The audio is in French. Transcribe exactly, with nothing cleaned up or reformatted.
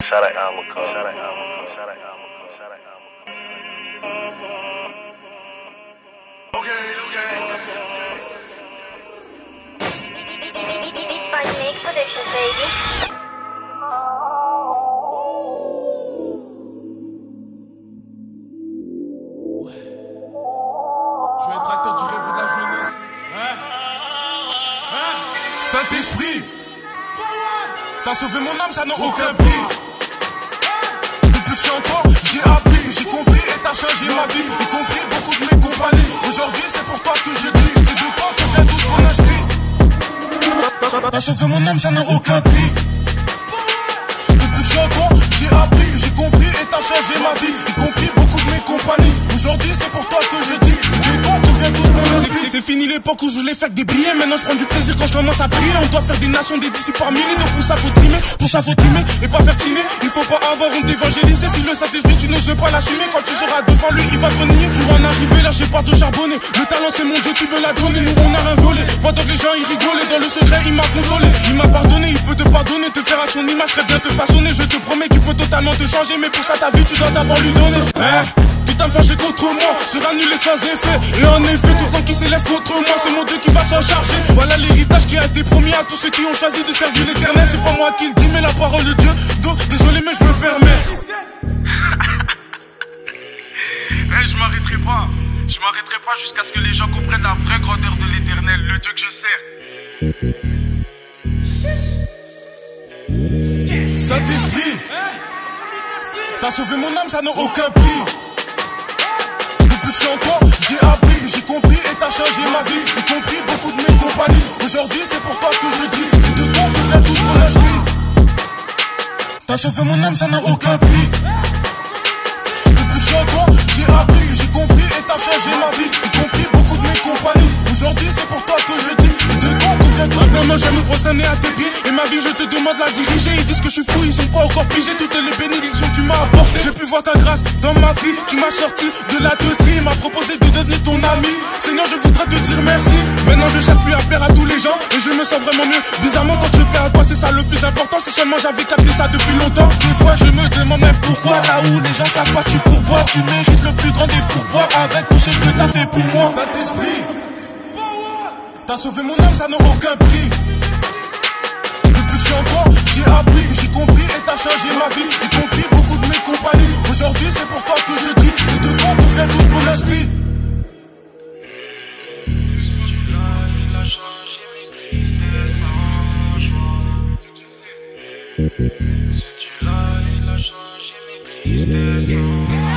shout out Alma Cole, shout out Alma Cole, shout out Alma Cole, shout out Alma Cole. Okay, okay. Beats by Unique Productions, baby. Je vais être acteur du rêve de la jeunesse. Hein? Hein? Saint-Esprit, t'as sauvé mon âme, ça n'a aucun prix. Depuis que je suis encore, j'ai appris, j'ai compris et t'as changé ma vie, y compris beaucoup de mes compagnies. Aujourd'hui, c'est pour toi que je dis, c'est de toi que vient tout mon esprit. T'as sauvé mon âme, ça n'a aucun prix. Depuis que je suis encore, j'ai appris, j'ai compris et t'as changé ma vie, y compris beaucoup de mes compagnies. Aujourd'hui, c'est pour toi que je dis, c'est de toi que vient tout mon esprit. C'est fini l'époque où je voulais faire que des billets. Maintenant je prends du plaisir quand je commence à prier. On doit faire des nations, des disciples par milliers. Donc pour ça faut trimer, pour ça faut trimer et pas faire ciné. Il faut pas avoir honte d'évangéliser. Si le Saint-Esprit tu n'oses pas l'assumer, quand tu seras devant lui il va te nier. Pour en arriver là j'ai pas de charbonner. Le talent c'est mon Dieu qui me l'a donné. Nous on a rien volé. Pendant que les gens ils rigolaient, dans le secret il m'a consolé. Il m'a pardonné, il peut te pardonner, te faire à son image, très bien te façonner. Je te promets qu'il peut totalement te changer. Mais pour ça ta vie tu dois d'abord lui donner. Hein? Tout a fâché contre moi sera nul et sans effet. Et en effet tout le temps qui s'élève contre moi, c'est mon Dieu qui va s'en charger. Voilà l'héritage qui a été promis à tous ceux qui ont choisi de servir l'éternel. C'est pas moi qui le dis mais la parole de Dieu. Donc désolé mais je me permets. Hey, je m'arrêterai pas. Je m'arrêterai pas jusqu'à ce que les gens comprennent la vraie grandeur de l'éternel, le Dieu que je sers. Saint-Esprit, t'as sauvé mon âme, ça n'a aucun prix. Depuis que je suis encore, j'ai appris, j'ai compris et t'as changé ma vie, y compris beaucoup de mes compagnies. Aujourd'hui c'est pour toi que je dis, c'est de toi que vient tout mon esprit. T'as sauvé mon âme, ça n'a aucun prix. Depuis que je suis encore, j'ai appris, j'ai compris et t'as changé ma vie, y compris beaucoup de mes compagnies. Aujourd'hui c'est pour toi que je dis, c'est de toi que vient tout. Maintenant j'aime me prosterner à tes pieds et ma vie je te demande de la diriger. Ils disent que je suis fou, ils sont pas encore pigés. Toutes les bénédictions que tu m'as apportées, j'ai pu voir ta grâce dans ma vie. Tu m'as sorti de la teuserie et m'as proposé de devenir ton ami. Seigneur je voudrais te dire merci. Maintenant je cherche plus à plaire à tous les gens et je me sens vraiment mieux. Bizarrement quand je plais à toi c'est ça le plus important. Si seulement j'avais capté ça depuis longtemps. Des fois je me demande même pourquoi. Là où les gens savent pas tu pourvois. Tu mérites le plus grand des pourboires avec tout ce que t'as fait pour moi. Saint-Esprit, t'as sauvé mon âme, ça n'a aucun prix. Depuis que je suis encore, j'ai appris, j'ai compris et t'as changé ma vie, y compris beaucoup de mes compagnies. Aujourd'hui c'est pour toi que je dis, c'est de toi que vient tout mon esprit. Si tu l'as, il a changé mes tristesses en joie. Si tu l'as, il a changé mes tristesses en joie.